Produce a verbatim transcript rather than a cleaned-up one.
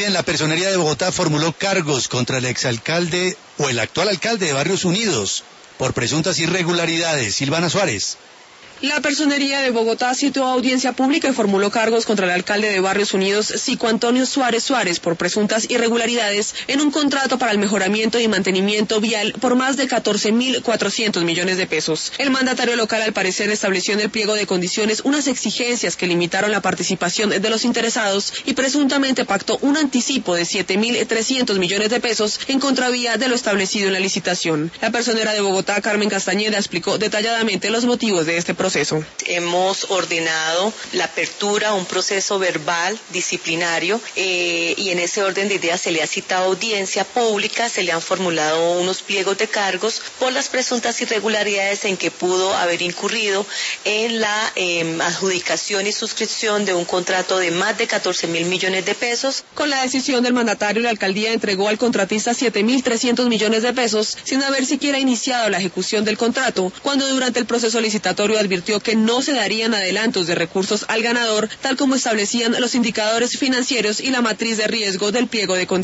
Bien, la Personería de Bogotá formuló cargos contra el exalcalde o el actual alcalde de Barrios Unidos por presuntas irregularidades. Silvana Suárez. La Personería de Bogotá citó a audiencia pública y formuló cargos contra el alcalde de Barrios Unidos, Cico Antonio Suárez Suárez, por presuntas irregularidades en un contrato para el mejoramiento y mantenimiento vial por más de catorce mil cuatrocientos millones de pesos. El mandatario local, al parecer, estableció en el pliego de condiciones unas exigencias que limitaron la participación de los interesados y presuntamente pactó un anticipo de siete mil trescientos millones de pesos en contravía de lo establecido en la licitación. La personera de Bogotá, Carmen Castañeda, explicó detalladamente los motivos de este proceso. Proceso. Hemos ordenado la apertura a un proceso verbal disciplinario eh, y en ese orden de ideas se le ha citado audiencia pública, se le han formulado unos pliegos de cargos por las presuntas irregularidades en que pudo haber incurrido en la eh, adjudicación y suscripción de un contrato de más de catorce mil millones de pesos. Con la decisión del mandatario, la alcaldía entregó al contratista siete mil trescientos millones de pesos sin haber siquiera iniciado la ejecución del contrato, cuando durante el proceso licitatorio advirtió que no se darían adelantos de recursos al ganador, tal como establecían los indicadores financieros y la matriz de riesgo del pliego de condiciones.